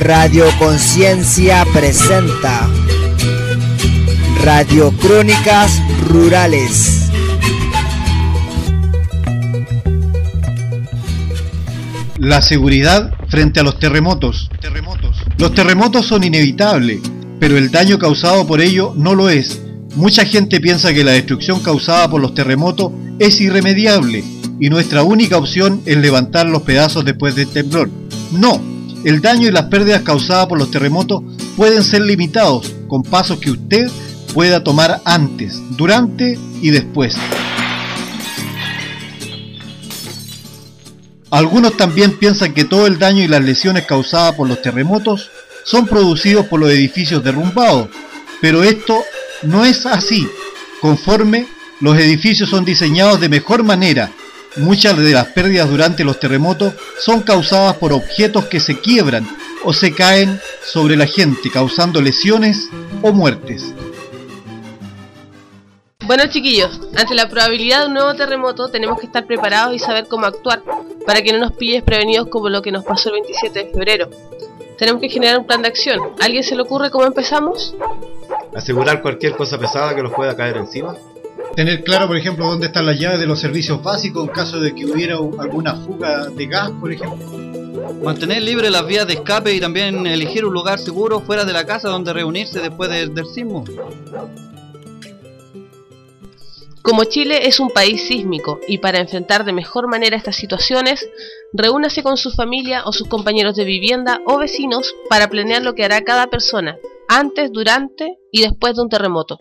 Radio Conciencia presenta Radio Crónicas Rurales. La seguridad frente a los terremotos. Los terremotos son inevitables, pero el daño causado por ello no lo es. Mucha gente piensa que la destrucción causada por los terremotos es irremediable y nuestra única opción es levantar los pedazos después del temblor. No, el daño y las pérdidas causadas por los terremotos pueden ser limitados con pasos que usted pueda tomar antes, durante y después. Algunos también piensan que todo el daño y las lesiones causadas por los terremotos son producidos por los edificios derrumbados, pero esto no es así. Conforme los edificios son diseñados de mejor manera, muchas de las pérdidas durante los terremotos son causadas por objetos que se quiebran o se caen sobre la gente, causando lesiones o muertes. Bueno, chiquillos, ante la probabilidad de un nuevo terremoto tenemos que estar preparados y saber cómo actuar para que no nos pilles prevenidos como lo que nos pasó el 27 de febrero. Tenemos que generar un plan de acción. ¿A alguien se le ocurre cómo empezamos? Asegurar cualquier cosa pesada que nos pueda caer encima. Tener claro, por ejemplo, dónde están las llaves de los servicios básicos en caso de que hubiera alguna fuga de gas, por ejemplo. Mantener libres las vías de escape y también elegir un lugar seguro fuera de la casa donde reunirse después del sismo. Como Chile es un país sísmico y para enfrentar de mejor manera estas situaciones, reúnase con su familia o sus compañeros de vivienda o vecinos para planear lo que hará cada persona antes, durante y después de un terremoto.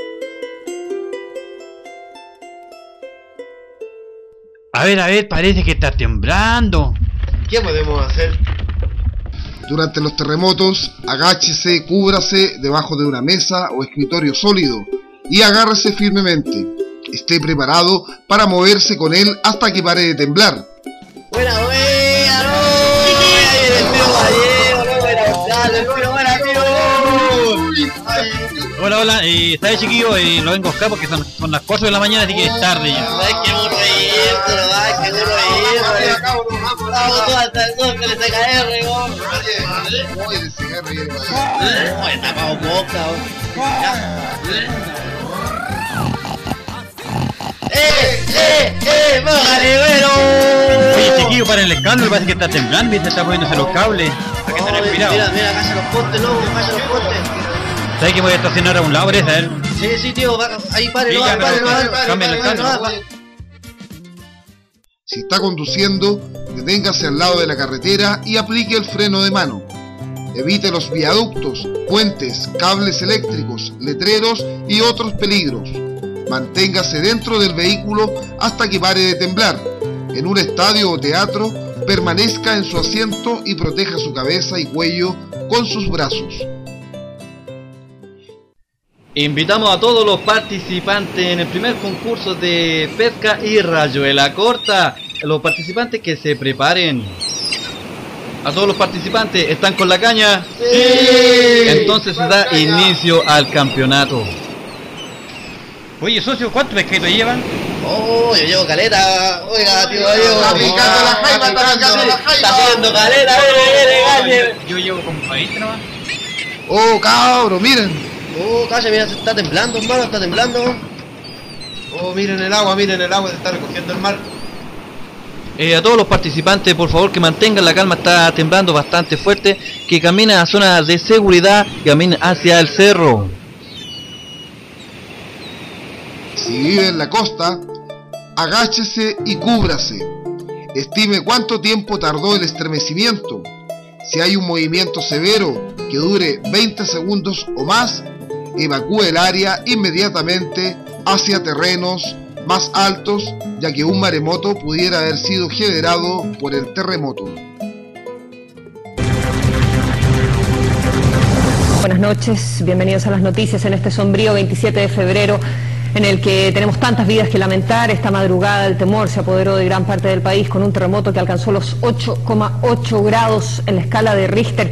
A ver, parece que está temblando. ¿Qué podemos hacer? Durante los terremotos, agáchese, cúbrase debajo de una mesa o escritorio sólido y agárrese firmemente. Esté preparado para moverse con él hasta que pare de temblar. ¡Buena, no! ¡Ahí viene el tío Gallego! ¡No, buena, amigo! Hola, ¿sabes, chiquillo? Lo vengo a buscar porque son las 4 de la mañana, así que es tarde ya. ¡Ay, qué burro! ¡Vamos todos hasta el sol que le saca R, Oye, el cigarro y el Oye, tapado boca, ¡Póngale, bueno! Oye, chiquillo, para el escándalo, parece que está temblando y se está poniéndose los cables. Para que estén respirados. Mira, cacha los postes, loco, cacha los postes. ¿Sabes que voy a estacionar a un lado, parece? A ver. Sí, tío, ahí pare, Cambia el escándalo. Si está conduciendo, deténgase al lado de la carretera y aplique el freno de mano. Evite los viaductos, puentes, cables eléctricos, letreros y otros peligros. Manténgase dentro del vehículo hasta que pare de temblar. En un estadio o teatro, permanezca en su asiento y proteja su cabeza y cuello con sus brazos. Invitamos a todos los participantes en el primer concurso de pesca y rayuela corta. Los participantes que se preparen. A todos los participantes, ¿están con la caña? ¡Sí! Entonces se da inicio al campeonato. Oye, socio, ¿cuántos pesqueros llevan? Oh, yo llevo caleta. Oiga, tío, llevo. Está picando la jaiba, está picando la jaiba. Está haciendo caleta, viene. Yo llevo como 20 nomás. Oh, cabro, miren. Oh, calla, mira, se está temblando, hermano, está temblando. Oh, miren el agua, se está recogiendo el mar. A todos los participantes, por favor, que mantengan la calma, está temblando bastante fuerte. Que caminen a zona de seguridad, que caminen hacia el cerro. Si vive en la costa, agáchese y cúbrase. Estime cuánto tiempo tardó el estremecimiento. Si hay un movimiento severo que dure 20 segundos o más, evacúe el área inmediatamente hacia terrenos más altos, ya que un maremoto pudiera haber sido generado por el terremoto. Buenas noches, bienvenidos a las noticias en este sombrío 27 de febrero en el que tenemos tantas vidas que lamentar. Esta madrugada el temor se apoderó de gran parte del país con un terremoto que alcanzó los 8,8 grados en la escala de Richter.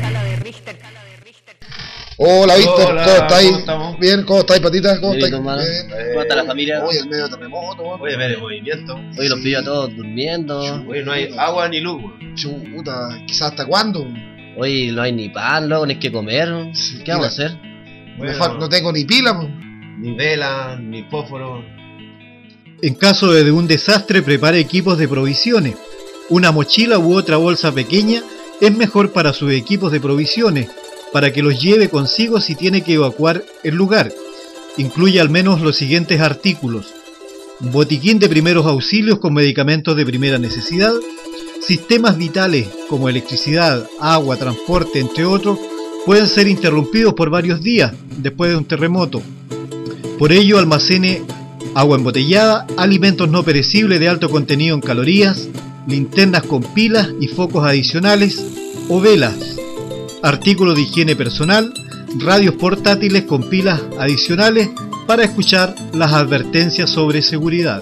Hola, Víctor, Hola, ¿cómo estáis? ¿cómo estamos? Bien, ¿cómo estáis, patitas? ¿Cómo Bien, estáis? hermano. Bien. ¿Cómo está la familia? Oye, el medio terremoto, weón. Oye, ver el movimiento. Hoy los pillo a todos durmiendo. Oye, no hay agua ni luz, weón. Chuta, quizás hasta cuándo. Hoy no hay ni pan, loco, ni hay que comer. ¿Qué vamos a hacer? Bueno, No tengo ni pila, po. ni vela, ni fósforo. En caso de un desastre, prepare equipos de provisiones. Una mochila u otra bolsa pequeña es mejor para sus equipos de provisiones, para que los lleve consigo si tiene que evacuar el lugar. Incluye al menos los siguientes artículos: botiquín de primeros auxilios con medicamentos de primera necesidad, sistemas vitales como electricidad, agua, transporte, entre otros, pueden ser interrumpidos por varios días después de un terremoto. Por ello, almacene agua embotellada, alimentos no perecibles de alto contenido en calorías, linternas con pilas y focos adicionales o velas, artículos de higiene personal, radios portátiles con pilas adicionales para escuchar las advertencias sobre seguridad.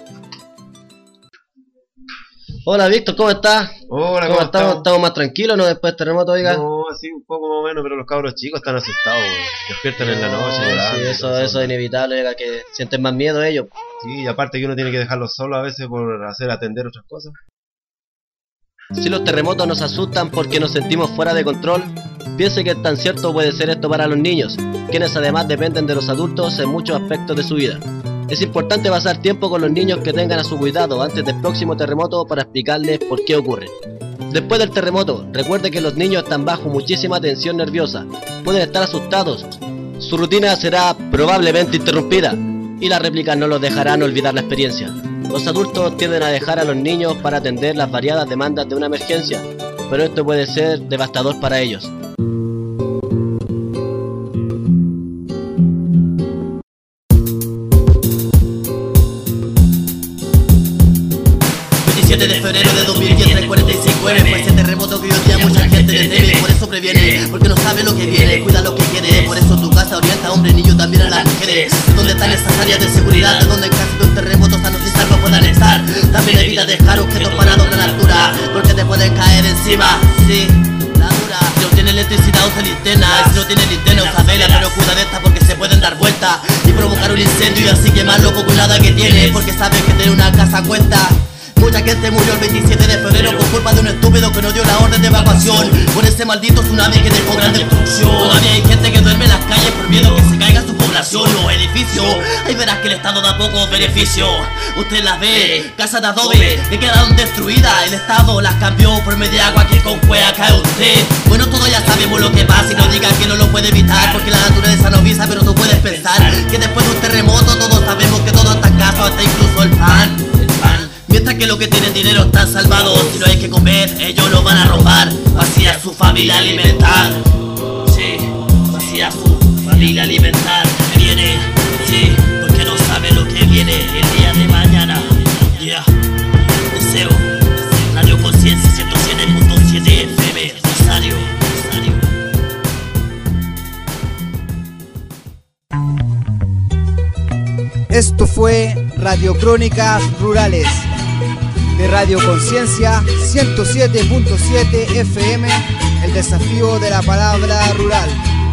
Hola Víctor, ¿cómo estás? Hola, ¿Cómo estamos? ¿Estamos más tranquilos, no? Después del terremoto, oiga. No, sí, un poco más o menos, pero los cabros chicos están asustados, güey. Despiertan en la noche. Sí, eso es inevitable, oiga, que sienten más miedo ellos. Sí, y aparte que uno tiene que dejarlos solos a veces por atender otras cosas. Si los terremotos nos asustan porque nos sentimos fuera de control, piense que tan cierto puede ser esto para los niños, quienes además dependen de los adultos en muchos aspectos de su vida. Es importante pasar tiempo con los niños que tengan a su cuidado antes del próximo terremoto para explicarles por qué ocurre. Después del terremoto, recuerde que los niños están bajo muchísima tensión nerviosa, pueden estar asustados, su rutina será probablemente interrumpida y las réplicas no los dejarán olvidar la experiencia. Los adultos tienden a dejar a los niños para atender las variadas demandas de una emergencia, pero esto puede ser devastador para ellos. De febrero de 2010, 3:45 AM, fue ese terremoto que hoy día mucha gente le teme. Por eso previene, porque no sabe lo que viene, cuida lo que quiere. Por eso tu casa orienta a hombres, niños, también a las mujeres. ¿Dónde están esas áreas de seguridad? De donde en caso de un terremoto sanos y salvos puedan estar. También evita dejar objetos parados a la altura, porque te pueden caer encima. Sí, la dura. Si no tiene electricidad usa linterna, si no tiene linterna usa vela, pero cuida de esta porque se pueden dar vuelta y provocar un incendio y así quemar lo poco nada que tiene, porque sabes que tener una casa cuesta. Mucha gente murió el 27 de febrero por culpa de un estúpido que no dio la orden de evacuación, por ese maldito tsunami que dejó gran destrucción. Todavía hay gente que duerme en las calles por miedo que se caiga su población o edificio. Ahí verás que el Estado da poco beneficio. Usted las ve, casas de adobe que quedaron destruidas. El Estado las cambió por media agua que con cuea cae usted. Bueno, todos ya sabemos lo que pasa y no digan que no lo puede evitar, porque la naturaleza no avisa, pero tú puedes pensar que después de un terremoto todos sabemos que todo está escaso, hasta incluso el pan. Mientras que los que tienen dinero están salvados, si no hay que comer, ellos lo van a robar. Así a su familia alimentar. Sí, así a su familia alimentar. Viene, sí, porque no sabe lo que viene el día de mañana. Yeah. Deseo, Radio Conciencia 107.7 FM, Rosario. Esto fue Radio Crónicas Rurales de Radio Conciencia 107.7 FM, el desafío de la palabra rural.